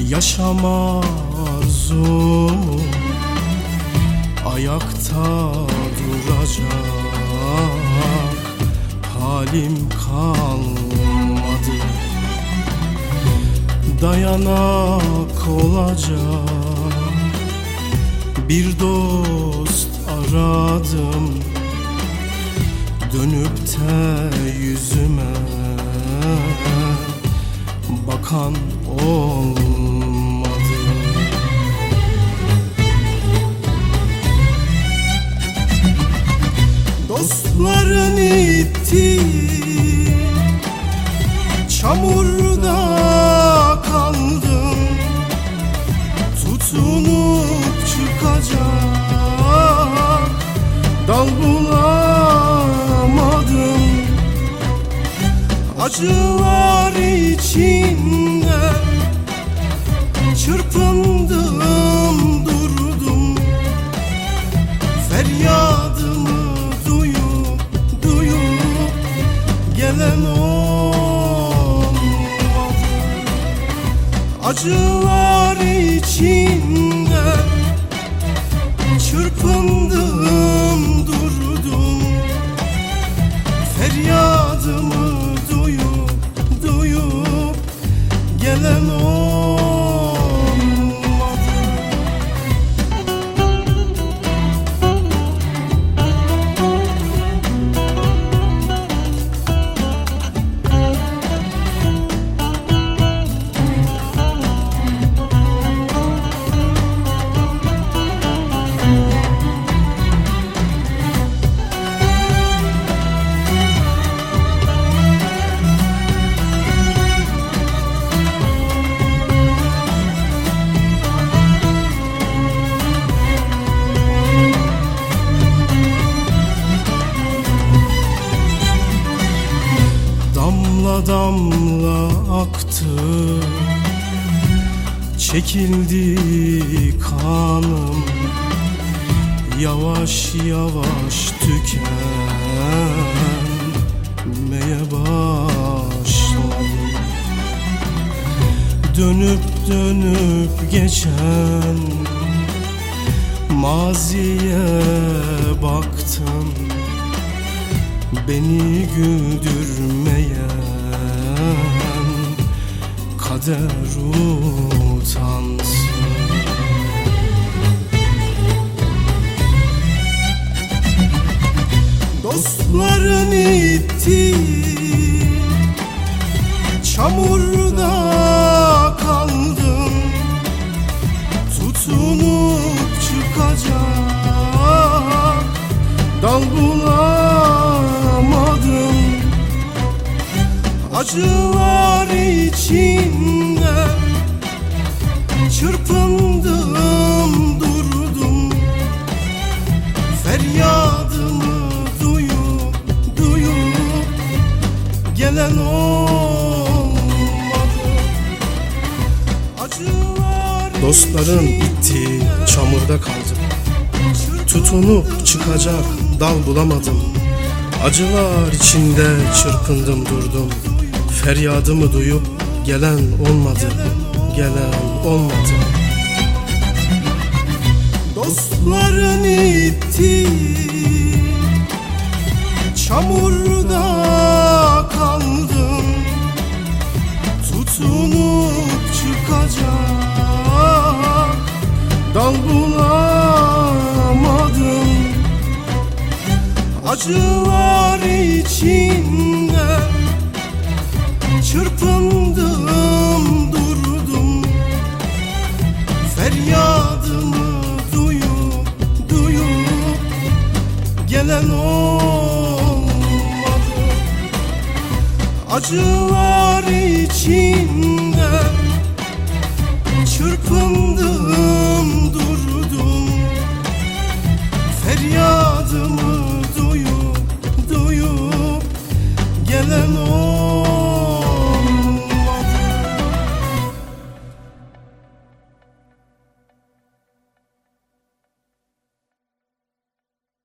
Yaşam arzum ayakta duracak halim kalmadı. Dayanak olacak bir dost aradım, dönüp de yüzüme bakan olmadı. Dostların itti, çamurda kaldım, tutunup çıkacak dal bulamadım. Acılar içinde çırpındım durdum, feryadımı duyup gelen olmadı. Acılar içinde çırpındım durdum, feryadımı duyup gelen olmadı. Damla damla aktı, çekildi kanım, yavaş yavaş tükenmeye başladım. Dönüp dönüp geçen maziye baktım, beni güldürmeyen kader utansın. Dostların itti, çamurda kaldım, tutunup çıkacak dal bulamadım. Acılar içinde çırpındım durdum, feryadımı duyup gelen olmadı. Dostların itti, çamurda kaldım, tutunup çıkacak dal bulamadım. Acılar içinde çırpındım durdum, feryadımı duyup gelen olmadı, Dostların itti, çamurda kaldım, tutunup çıkacak dal bulamadım. Acılar içinde çırpındım durdum, feryadımı duyup gelen olmadı. Acılar içinde